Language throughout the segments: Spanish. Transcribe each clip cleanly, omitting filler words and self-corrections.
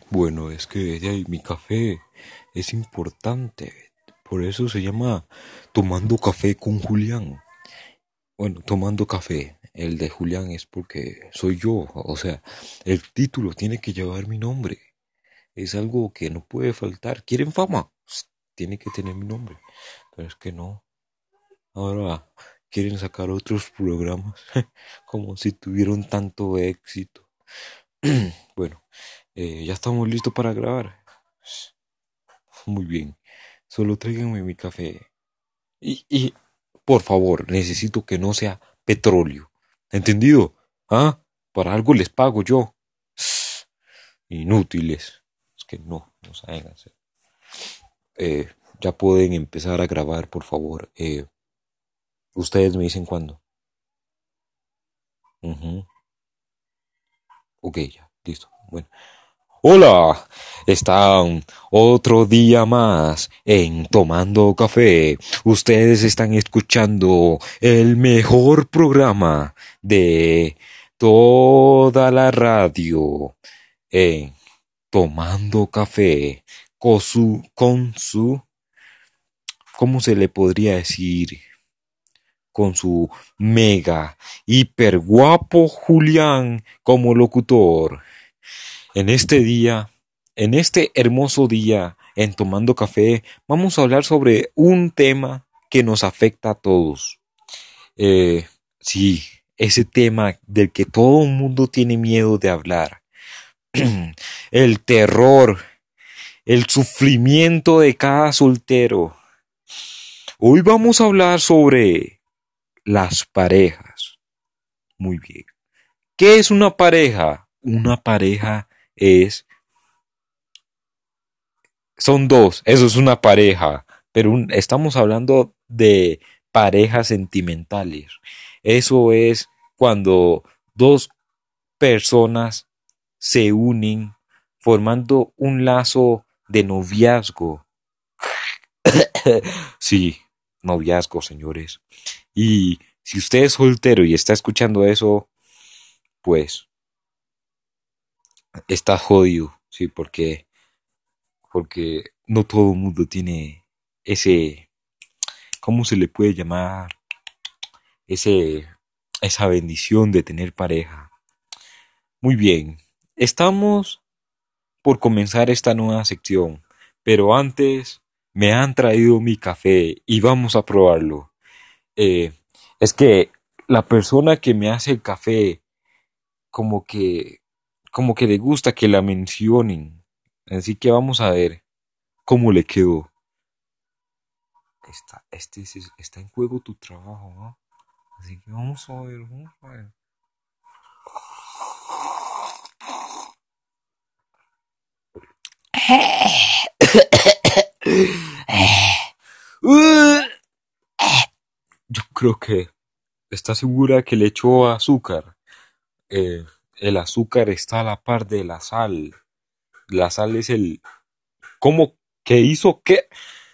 Bueno, es que de ahí, mi café es importante. Por eso se llama Tomando Café con Julián. Bueno, Tomando Café. El de Julián es porque soy yo. O sea, el título tiene que llevar mi nombre. Es algo que no puede faltar. ¿Quieren fama? Tiene que tener mi nombre. Pero es que no. Ahora quieren sacar otros programas como si tuvieron tanto éxito. Bueno, ya estamos listos para grabar. Muy bien. Solo tráiganme mi café. Y, por favor, necesito que no sea petróleo. ¿Entendido? ¿Ah? Para algo les pago yo. Inútiles. Es que no saben hacer. Ya pueden empezar a grabar, por favor. Ustedes me dicen cuándo. Ujú. Ok, ya, listo. Bueno. Hola, están otro día más en Tomando Café. Ustedes están escuchando el mejor programa de toda la radio en Tomando Café con su, ¿cómo se le podría decir? Con su mega, hiper guapo Julián como locutor. En este día, en este hermoso día, en Tomando Café, vamos a hablar sobre un tema que nos afecta a todos. Sí, ese tema del que todo el mundo tiene miedo de hablar. El terror, el sufrimiento de cada soltero. Hoy vamos a hablar sobre las parejas. Muy bien. ¿Qué es una pareja? Una pareja es son dos, eso es una pareja, pero estamos hablando de parejas sentimentales. Eso es cuando dos personas se unen formando un lazo de noviazgo. Sí, noviazgo, señores. Y si usted es soltero y está escuchando eso, pues está jodido, sí, porque no todo el mundo tiene ese, ¿cómo se le puede llamar? Ese, esa bendición de tener pareja. Muy bien, estamos por comenzar esta nueva sección, pero antes me han traído mi café y vamos a probarlo. Eh, es que la persona que me hace el café, como que, como que le gusta que la mencionen. Así que vamos a ver cómo le quedó. Está en juego tu trabajo, ¿no? Así que vamos a ver, vamos a ver. Yo creo que está segura que le echó azúcar. Eh, el azúcar está a la par de la sal. La sal es el... ¿Cómo que hizo qué?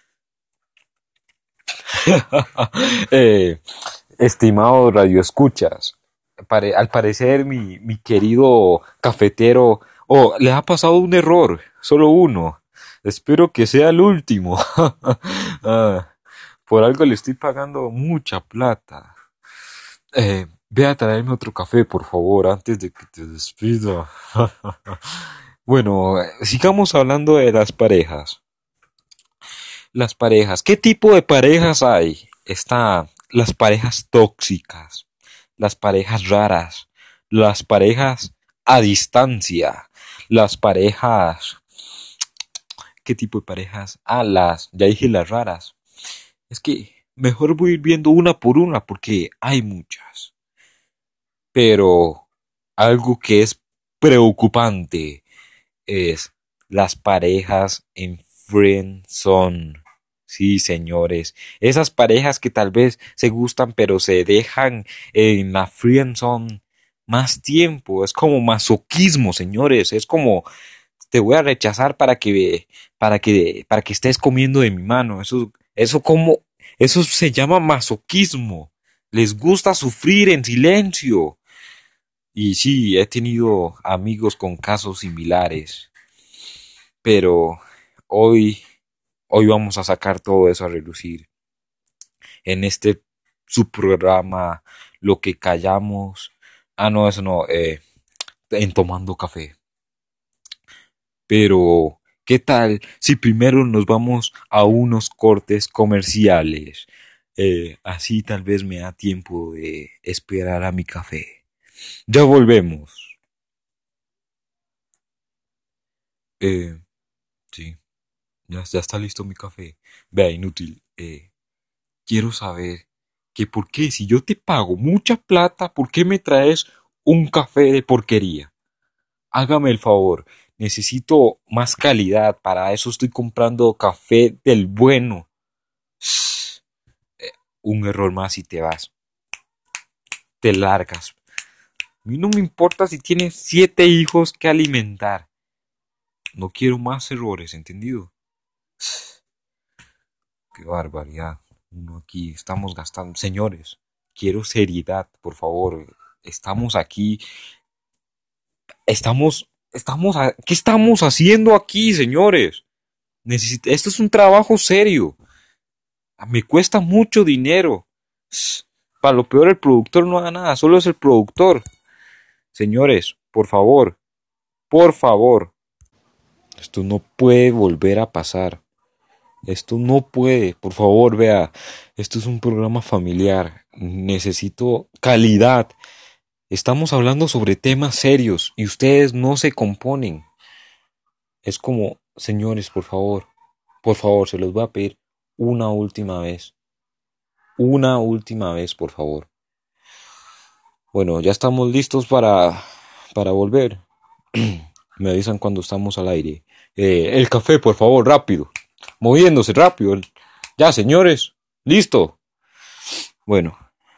eh, estimado radioescuchas, al parecer mi querido cafetero... Oh, le ha pasado un error, solo uno. Espero que sea el último. Ah, por algo le estoy pagando mucha plata. Ve a traerme otro café, por favor, antes de que te despida. Bueno, sigamos hablando de las parejas. Las parejas. ¿Qué tipo de parejas hay? Está las parejas tóxicas, las parejas raras, las parejas a distancia, las parejas... ¿Qué tipo de parejas? Ah, ya dije las raras. Es que mejor voy a ir viendo una por una porque hay muchas. Pero algo que es preocupante es las parejas en friendzone. Sí, señores, esas parejas que tal vez se gustan pero se dejan en la friendzone más tiempo, es como masoquismo, señores, es como te voy a rechazar para que estés comiendo de mi mano. Eso se llama masoquismo. Les gusta sufrir en silencio. Y sí, he tenido amigos con casos similares. pero hoy, hoy vamos a sacar todo eso a relucir en este subprograma, lo que callamos. Ah, no, eso no, en Tomando Café. Pero, ¿qué tal si primero nos vamos a unos cortes comerciales? Así tal vez me da tiempo de esperar a mi café. Ya volvemos. Eh, sí, ya está listo mi café. Vea, inútil. Quiero saber que por qué, si yo te pago mucha plata, ¿por qué me traes un café de porquería? Hágame el favor. Necesito más calidad. Para eso estoy comprando café del bueno. Un error más y te vas. Te largas. A mí no me importa si tienes 7 hijos que alimentar. No quiero más errores, ¿entendido? Qué barbaridad. Uno aquí estamos gastando. Señores, quiero seriedad, por favor. Estamos aquí. ¿Qué estamos haciendo aquí, señores? Esto es un trabajo serio. Me cuesta mucho dinero. Para lo peor, el productor no haga nada, solo es el productor. Señores, por favor, por favor. Esto no puede volver a pasar. Esto no puede, por favor, vea. Esto es un programa familiar. Necesito calidad. Estamos hablando sobre temas serios y ustedes no se componen. Es como, señores, por favor, se los voy a pedir una última vez. Una última vez, por favor. Bueno, ya estamos listos para volver. Me avisan cuando estamos al aire. El café, por favor, rápido. Moviéndose rápido. Ya, señores. Listo. Bueno.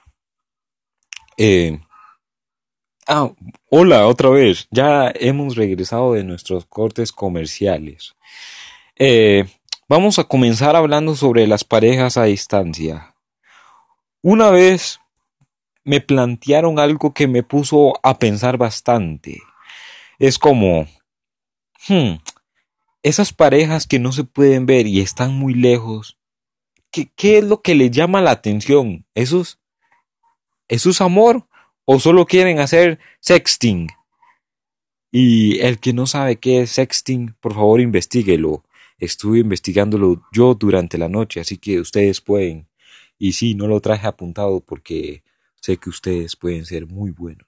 Eh, ah, hola, otra vez. Ya hemos regresado de nuestros cortes comerciales. Eh, Vamos a comenzar hablando sobre las parejas a distancia. Una vez me plantearon algo que me puso a pensar bastante. Es como, hmm, esas parejas que no se pueden ver y están muy lejos, ¿qué es lo que les llama la atención? ¿Eso es amor? ¿O solo quieren hacer sexting? Y el que no sabe qué es sexting, por favor investíguelo. Estuve investigándolo yo durante la noche, así que ustedes pueden. Y sí, no lo traje apuntado porque sé que ustedes pueden ser muy buenos.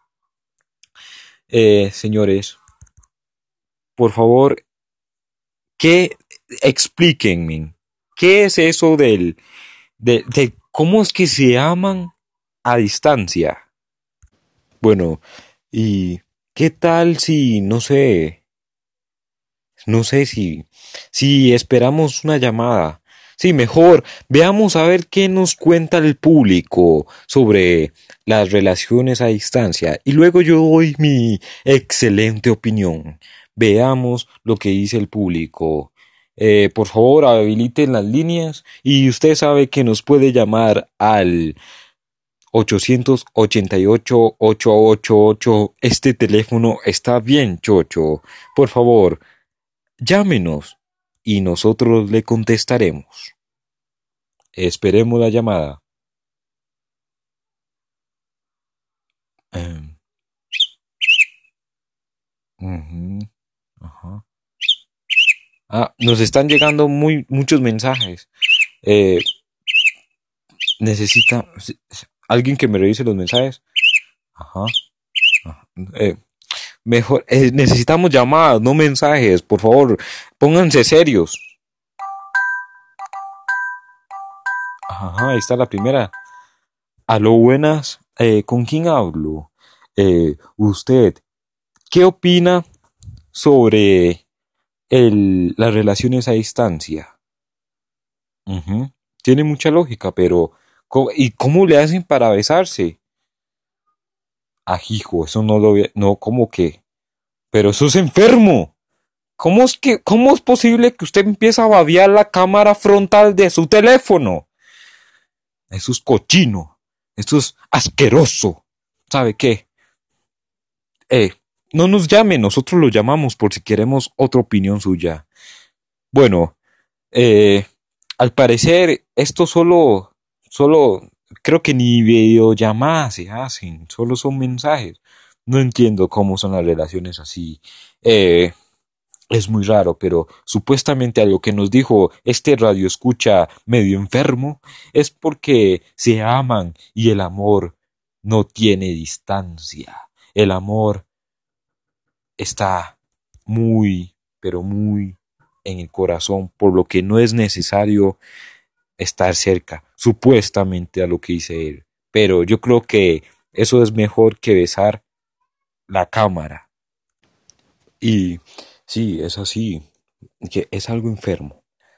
Señores, por favor, explíquenme, ¿qué es eso de cómo es que se aman a distancia? Bueno, ¿y qué tal si, no sé si esperamos una llamada? Sí, mejor, veamos a ver qué nos cuenta el público sobre las relaciones a distancia y luego yo doy mi excelente opinión. Veamos lo que dice el público. Por favor, habiliten las líneas y usted sabe que nos puede llamar al 888-888. Este teléfono está bien, chocho. Por favor, llámenos y nosotros le contestaremos. Esperemos la llamada. Eh, ujú, ajá. Nos están llegando muchos mensajes. Eh, necesita alguien que me revise los mensajes. Ajá. Ajá. Mejor, necesitamos llamadas, no mensajes. Por favor, pónganse serios. Ajá, ahí está la primera. Aló, buenas. ¿Con quién hablo? Usted, ¿qué opina sobre las relaciones a distancia? Ujú. Tiene mucha lógica, pero ¿y cómo le hacen para besarse? Ajijo, eso no lo ve, no, ¿cómo que? Pero eso es enfermo. ¿Cómo es posible que usted empiece a babear la cámara frontal de su teléfono? Eso es cochino. Eso es asqueroso. ¿Sabe qué? Eh, no nos llame, nosotros lo llamamos por si queremos otra opinión suya. Bueno, eh, al parecer esto solo, creo que ni videollamadas se hacen, solo son mensajes. No entiendo cómo son las relaciones así. Eh, es muy raro, pero supuestamente a lo que nos dijo este radio escucha medio enfermo es porque se aman y el amor no tiene distancia. El amor está muy, pero muy en el corazón, por lo que no es necesario estar cerca, supuestamente a lo que dice él. Pero yo creo que eso es mejor que besar la cámara. Y sí, es así, que es algo enfermo.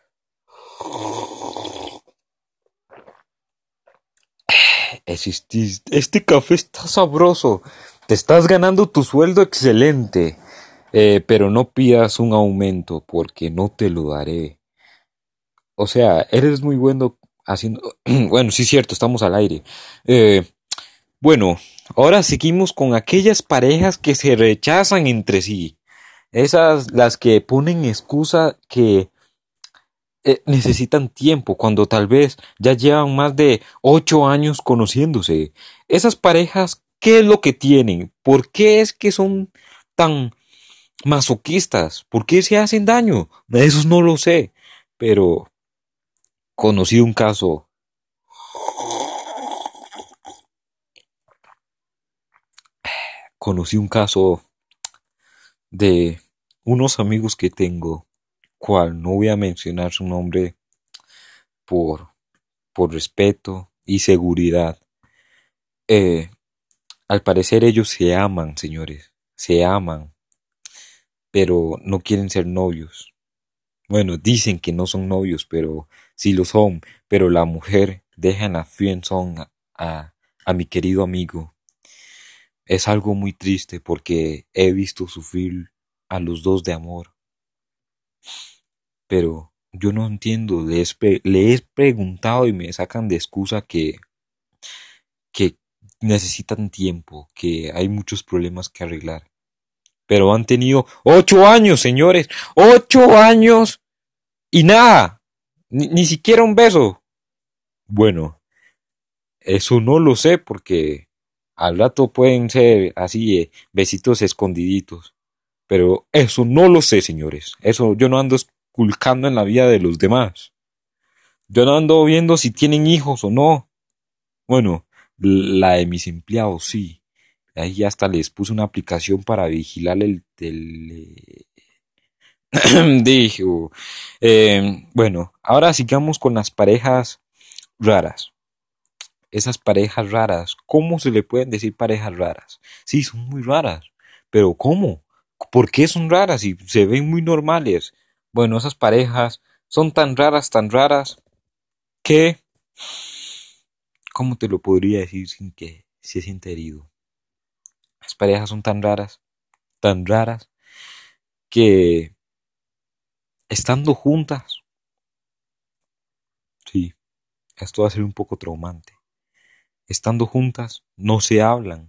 Este café está sabroso. Te estás ganando tu sueldo excelente. Pero no pidas un aumento porque no te lo daré. O sea, eres muy bueno haciendo... Bueno, sí es cierto, estamos al aire. Eh, bueno, ahora seguimos con aquellas parejas que se rechazan entre sí. Esas las que ponen excusa que necesitan tiempo cuando tal vez ya llevan más de 8 años conociéndose. Esas parejas, ¿qué es lo que tienen? ¿Por qué es que son tan masoquistas? ¿Por qué se hacen daño? Eso no lo sé, pero conocí un caso, conocí un caso de unos amigos que tengo, cual no voy a mencionar su nombre por, por respeto y seguridad. Eh, Al parecer ellos se aman, señores, se aman, pero no quieren ser novios. Bueno, dicen que no son novios, pero sí lo son. Pero la mujer deja en la friendzone a mi querido amigo. Es algo muy triste porque he visto sufrir a los dos de amor. Pero yo no entiendo, le he preguntado y me sacan de excusa que necesitan tiempo, que hay muchos problemas que arreglar. Pero han tenido 8 años, señores, 8 años y nada, ni siquiera un beso. Bueno, eso no lo sé porque al rato pueden ser así besitos escondiditos. Pero eso no lo sé, señores. Eso yo no ando esculcando en la vida de los demás. Yo no ando viendo si tienen hijos o no. Bueno, la de mis empleados sí. Ahí hasta les puse una aplicación para vigilar dijo. Bueno, ahora sigamos con las parejas raras. Esas parejas raras, ¿cómo se le pueden decir parejas raras? Sí, son muy raras, pero ¿cómo? ¿Por qué son raras y se ven muy normales? Bueno, esas parejas son tan raras, que, ¿cómo te lo podría decir sin que se sienta herido? Las parejas son tan raras, que estando juntas, sí, esto va a ser un poco traumante, estando juntas no se hablan,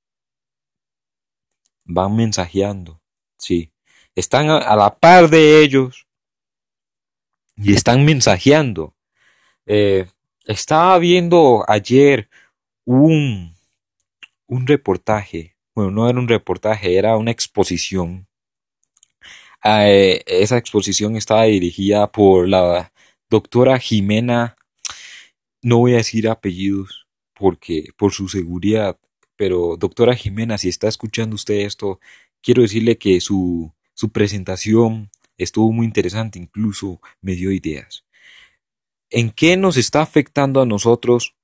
van mensajeando, sí, están a la par de ellos y están mensajeando. Eh, Estaba viendo ayer un, un reportaje, bueno, no era un reportaje, era una exposición. Esa exposición estaba dirigida por la doctora Jimena, no voy a decir apellidos porque por su seguridad, pero doctora Jimena, si está escuchando usted esto, quiero decirle que su presentación estuvo muy interesante, incluso me dio ideas. ¿En qué nos está afectando a nosotros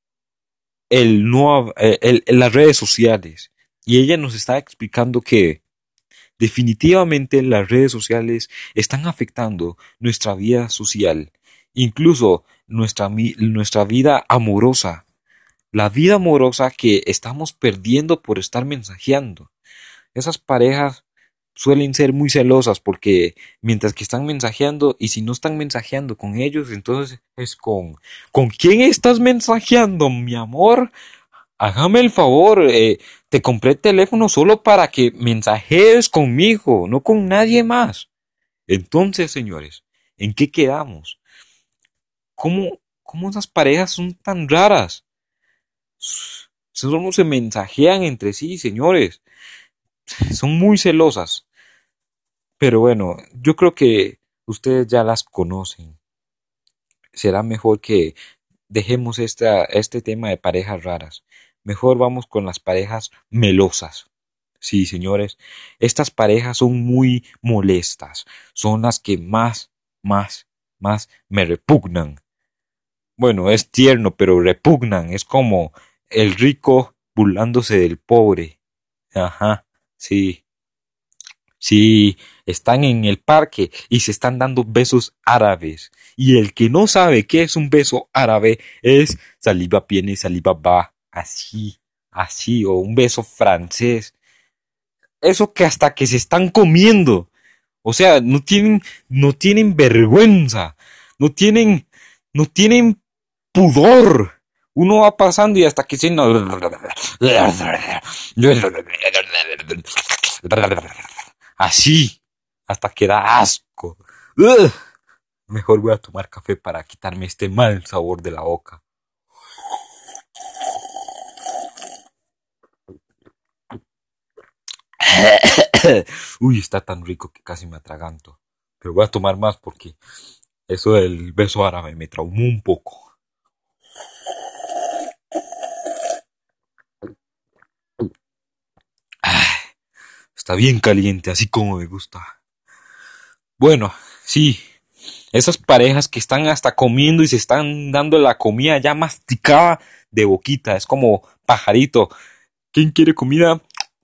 las redes sociales? Y ella nos está explicando que definitivamente las redes sociales están afectando nuestra vida social, incluso nuestra vida amorosa, la vida amorosa que estamos perdiendo por estar mensajeando. Esas parejas suelen ser muy celosas porque mientras que están mensajeando y si no están mensajeando con ellos, entonces es ¿con quién estás mensajeando, mi amor? Hágame el favor, te compré el teléfono solo para que mensajees conmigo, no con nadie más. Entonces, señores, ¿en qué quedamos? ¿Cómo esas parejas son tan raras? Solo se mensajean entre sí, señores. Son muy celosas. Pero bueno, yo creo que ustedes ya las conocen. Será mejor que dejemos este tema de parejas raras. Mejor vamos con las parejas melosas. Sí, señores, estas parejas son muy molestas. Son las que más me repugnan. Bueno, es tierno, pero repugnan. Es como el rico burlándose del pobre. Ajá, sí. Sí, están en el parque y se están dando besos árabes. Y el que no sabe qué es un beso árabe es saliva viene, saliva va. Así, o un beso francés. Eso que hasta que se están comiendo. O sea, no tienen vergüenza. No tienen, no tienen pudor. Uno va pasando y hasta que se... Así, hasta que da asco. ¡Ugh! Mejor voy a tomar café para quitarme este mal sabor de la boca. Uy, está tan rico que casi me atraganto. Pero voy a tomar más porque eso del beso árabe me traumó un poco. Está bien caliente, así como me gusta. Bueno, sí, esas parejas que están hasta comiendo y se están dando la comida ya masticada de boquita. Es como pajarito. ¿Quién quiere comida?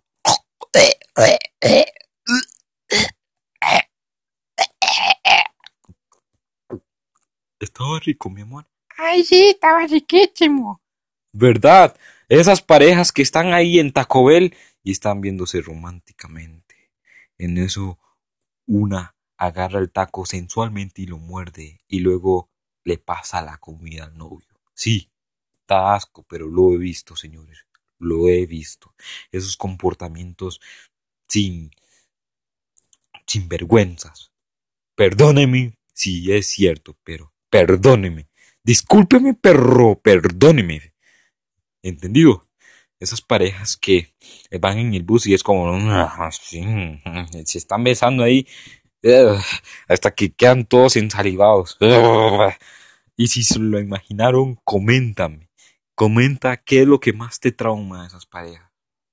Estaba rico, mi amor. Ay, sí, estaba riquísimo. ¿Verdad? Esas parejas que están ahí en Taco Bell y están viéndose románticamente. En eso, una agarra el taco sensualmente y lo muerde y luego le pasa la comida al novio. Sí, da asco, pero lo he visto, señores. Lo he visto. Esos comportamientos sin, sin vergüenzas. Perdóneme si es cierto, pero perdóneme. Discúlpeme, perro, perdóneme. ¿Entendido? Esas parejas que van en el bus y es como, sí, se están besando ahí hasta que quedan todos ensalivados. Y si se lo imaginaron, coméntame. Comenta qué es lo que más te trauma de esas parejas.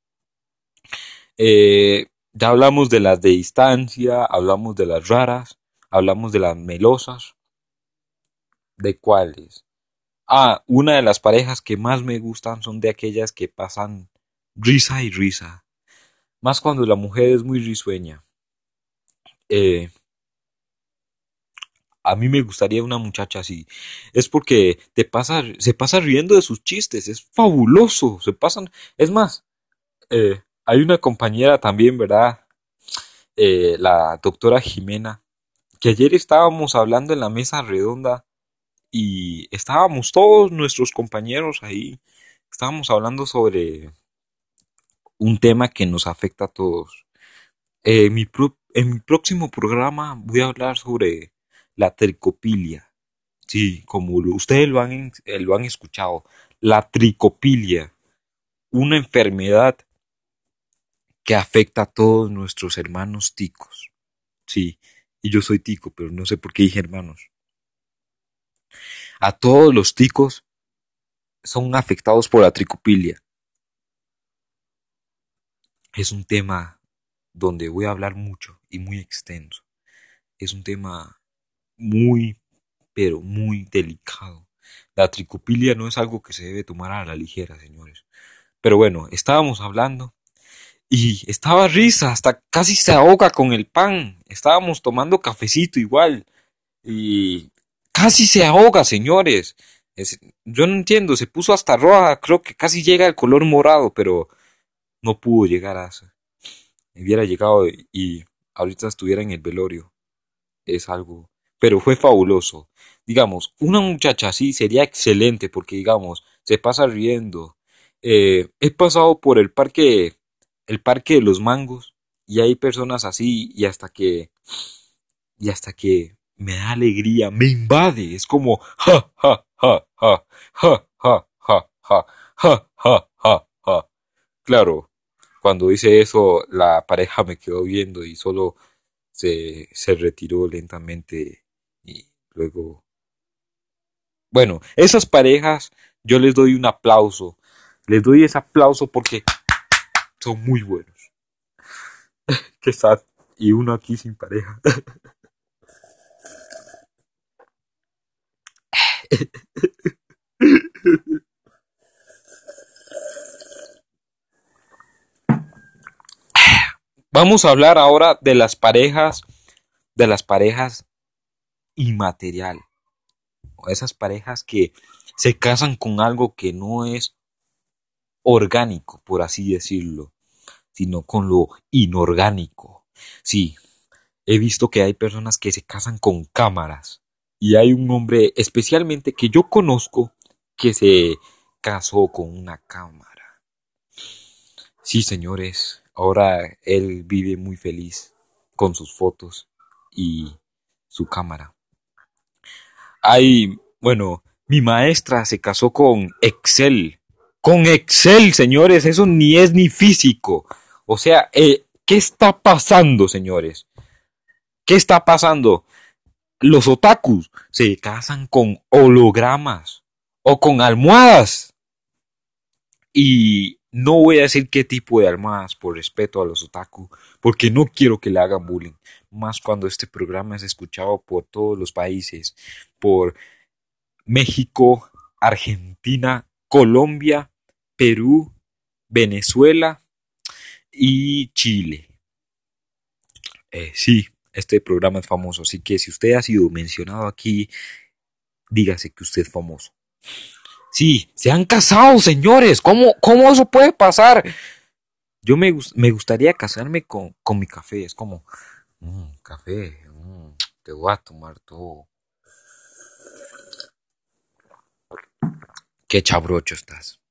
Ya hablamos de las de distancia, hablamos de las raras, hablamos de las melosas. ¿De cuáles? Una de las parejas que más me gustan son de aquellas que pasan risa y risa. Más cuando la mujer es muy risueña. Eh, a mí me gustaría una muchacha así. Es porque se pasa riendo de sus chistes. Es fabuloso. Se pasan. Es más, hay una compañera también, ¿verdad? La doctora Jimena, que ayer estábamos hablando en la mesa redonda y estábamos todos nuestros compañeros ahí. Estábamos hablando sobre un tema que nos afecta a todos. En mi próximo programa voy a hablar sobre la tricopilia. Sí, como ustedes lo han escuchado, la tricopilia, una enfermedad que afecta a todos nuestros hermanos ticos. Sí, y yo soy tico, pero no sé por qué dije hermanos. A todos los ticos son afectados por la tricopilia. Es un tema donde voy a hablar mucho y muy extenso. Es un tema muy, pero muy delicado. La tricopilia no es algo que se debe tomar a la ligera, señores. Pero bueno, estábamos hablando y estaba risa, hasta casi se ahoga con el pan. Estábamos tomando cafecito igual y casi se ahoga, señores. Yo no entiendo, se puso hasta roja, creo que casi llega al color morado, pero no pudo llegar a eso. Hubiera llegado y ahorita estuviera en el velorio. Es algo, pero fue fabuloso. Digamos, una muchacha así sería excelente porque, digamos, se pasa riendo, He pasado por el parque de los mangos, y hay personas así, y hasta que me da alegría, me invade, es como ja ja ja ja ja ja ja ja ja ja ja ja. Claro, cuando hice eso, la pareja me quedó viendo y solo se retiró lentamente, y luego, bueno, esas parejas yo les doy un aplauso, les doy ese aplauso porque son muy buenos. Qué sad. Y uno aquí sin pareja. Vamos a hablar ahora de las parejas inmaterial, o esas parejas que se casan con algo que no es orgánico, por así decirlo, sino con lo inorgánico. Sí, he visto que hay personas que se casan con cámaras, y hay un hombre especialmente que yo conozco que se casó con una cámara. Sí, señores, ahora él vive muy feliz con sus fotos y su cámara. Bueno, mi maestra se casó con Excel. Con Excel, señores, eso ni es ni físico. O sea, ¿qué está pasando, señores? ¿Qué está pasando? Los otakus se casan con hologramas o con almohadas. Y no voy a decir qué tipo de almohadas por respeto a los otaku, porque no quiero que le hagan bullying. Más cuando este programa es escuchado por todos los países, por México, Argentina, Colombia, Perú, Venezuela y Chile. Sí, este programa es famoso, así que si usted ha sido mencionado aquí, dígase que usted es famoso. Sí, se han casado, señores. ¿Cómo eso puede pasar? Me gustaría casarme con mi café. Es como, café, te voy a tomar todo. Qué chabrocho estás.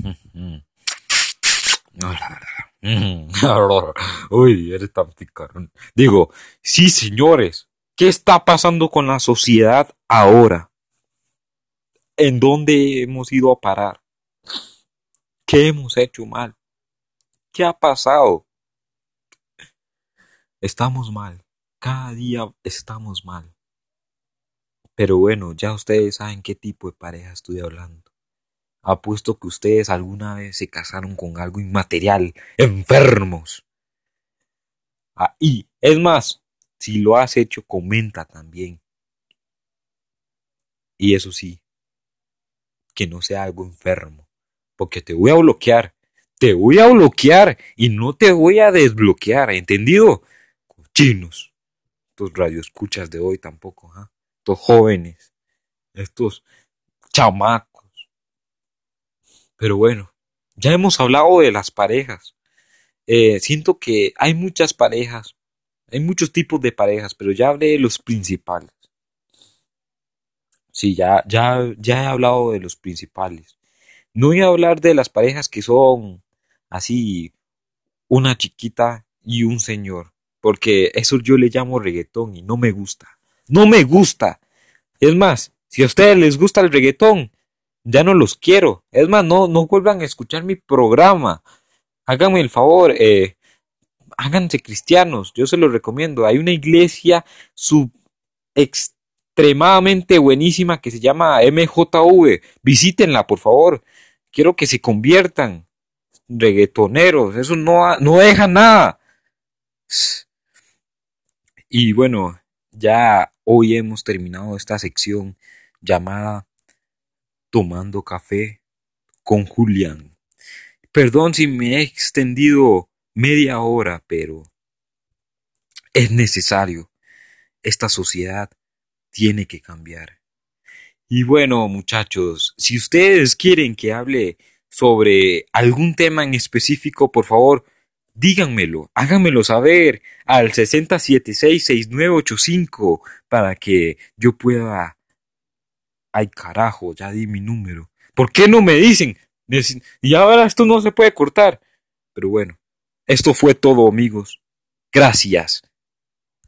Uy, eres tan picarón. Digo, sí, señores. ¿Qué está pasando con la sociedad ahora? ¿En dónde hemos ido a parar? ¿Qué hemos hecho mal? ¿Qué ha pasado? Estamos mal. Cada día estamos mal. Pero bueno, ya ustedes saben qué tipo de pareja estoy hablando. Apuesto que ustedes alguna vez se casaron con algo inmaterial, enfermos. Y es más, si lo has hecho, comenta también. Y eso sí, que no sea algo enfermo, porque te voy a bloquear y no te voy a desbloquear, ¿entendido? Cochinos, estos radioescuchas de hoy tampoco, ¿eh? Estos jóvenes, estos chamacos. Pero bueno, ya hemos hablado de las parejas. Siento que hay muchas parejas, hay muchos tipos de parejas, pero ya hablé de los principales. Sí, ya he hablado de los principales. No voy a hablar de las parejas que son así, una chiquita y un señor, porque eso yo le llamo reggaetón y no me gusta. No me gusta. Es más, si a ustedes les gusta el reggaetón, ya no los quiero. Es más, no vuelvan a escuchar mi programa. Háganme el favor, háganse cristianos, yo se los recomiendo. Hay una iglesia sub extremadamente buenísima que se llama MJV. Visítenla, por favor. Quiero que se conviertan reggaetoneros. Eso no deja nada. Y bueno, ya hoy hemos terminado esta sección llamada Tomando Café con Julián. Perdón si me he extendido media hora, pero es necesario. Esta sociedad tiene que cambiar. Y bueno, muchachos, si ustedes quieren que hable sobre algún tema en específico, por favor, díganmelo, háganmelo saber al 60766985 para que yo pueda... Ay, carajo, ya di mi número. ¿Por qué no me dicen? Y ahora esto no se puede cortar. Pero bueno, esto fue todo, amigos. Gracias.